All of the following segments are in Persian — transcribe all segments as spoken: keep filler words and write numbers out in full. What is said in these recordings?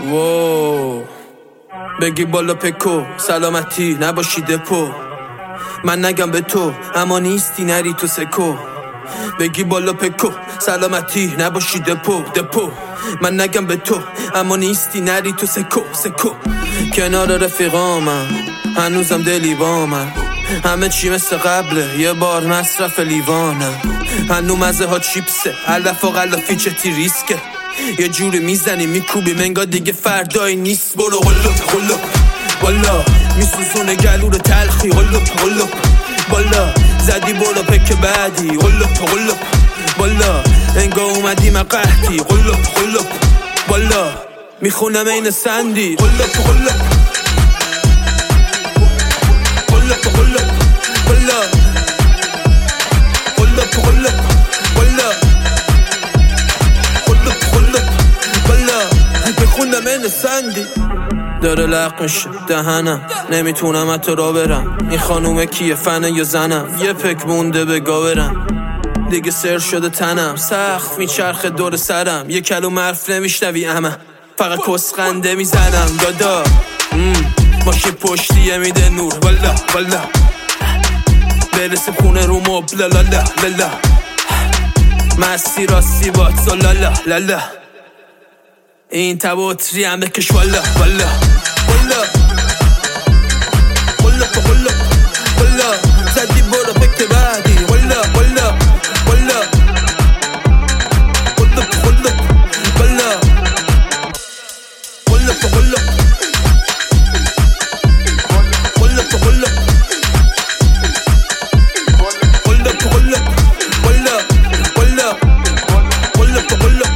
وو بگی بالا پکو سلامتی نباشی دپو، من نگم به تو اما نیستی نری تو سکو. بگی بالا پکو سلامتی نباشی دپو دپو، من نگم به تو اما نیستی نری تو سکو سکو. کنار رفیقامم هنوزم دلی با من، همه چی مثل قبله یه بار مصرف لیوانم. هنو مزه ها چیپسه علف و غلافی چتی ریسکه، یه جوری میزنی میکوبی منگا دیگه فردایی نیست. برو قلوب قلوب بالا میسوزونه گلور تلخی. قلوب قلوب بالا زدی برو پک بعدی. قلوب قلوب بالا انگا اومدی من قحطی. قلوب قلوب بالا میخونم این سندی. قلوب قلوب قلوب قلوب بالا قلوب قلوب بالا قلوب قلوب بالا میخونم این سندی. داره لق میشه دهنم نمیتونم حتی را برم. این خانومه کیه فنه یا زنم؟ یه پک مونده بگا برم. دیگه سر شده تنم سخت میچرخه دور سرم. یه کلوم حرف نمیشنوی اما فقط کسخنده میزنم. دادا ماشین پشتیه میده نور والا والا، برسه خونه رو مبل لالا لالا، مستی راستی بات لالا لالا، این تباتری هم بکش والا والا والا والا والا والا زدی برو پک بعدی. والا والا والا والا والا والا والا والا والا والا والا والا والا والا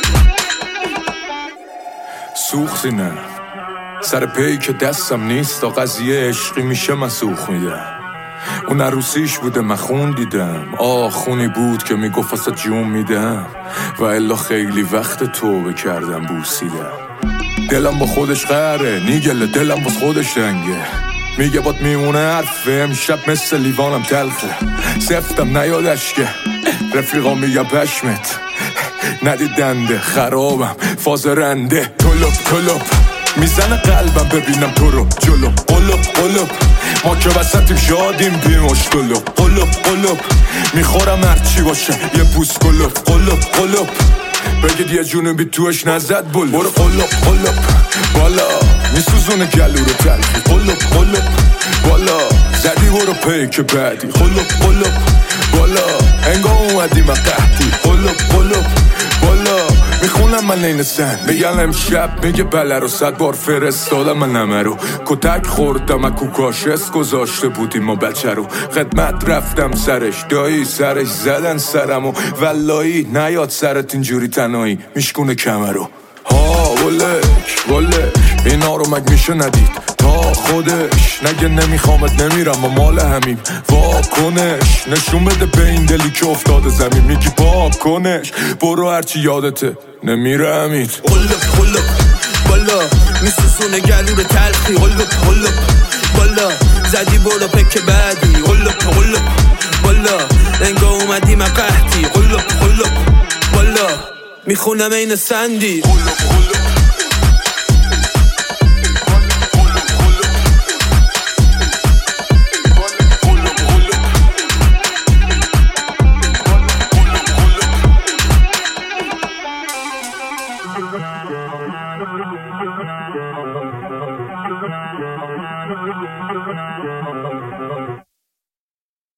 سوختی نه سر پی که دستم نیست تا قضیه عشقی میشه من سوخ میدم. اون عروسیش بوده من خون دیدم، آه خونی بود که میگفت واسه جون میدم و الا خیلی وقت توبه کردم بوسیدم. دلم با خودش قهره نیگله دلم باز خودش رنگه، میگه بات میمونه حرفه امشب مثل لیوانم تلخه. سفتم نیادش که رفیقا میگه پشمت ندیدنده خرابم فاز رنده. کلوب کلوب میزنه قلبم ببینم تو رو جلو. قلوب قلوب ما که وسطیم شادیم بیماش. قلوب قلوب قلوب میخورم هرچی باشه یه بوس. قلوب قلوب قلوب بگید یه جونبی توش نزد بل. برو قلوب قلوب بالا میسوزونه گلو رو تلخی. قلوب قلوب بالا زدی برو پیک بعدی. قلوب قلوب بالا انگا اومدی من قحطی. قلوب قلوب بالا میخونم من این سن میگن امشب میگه بله رو صد بار فرستادم من نمه رو. کتک خوردم اکو کاشس گذاشته بودیم ما بچه رو. خدمت رفتم سرش دایی سرش زدن سرمو ولایی نیاد سرت اینجوری تنهایی میشکونه کمه رو. ها ولک ولک اینا رو مگ میشه ندید تا خودش نگه نمیخوامت نمیرم و مال همیم. واکنش نشون بده به این دلی که افتاده زمین. میگی پاکنش برو هرچی یادته نمیره امید. قلوب قلوب بالا میسوزونه گلور تلخی. قلوب قلوب بالا زدی برو پک بعدی. قلوب قلوب بالا انگا اومدی من قحطی. قلوب قلوب بالا میخونم این سندی. قلوب قلوب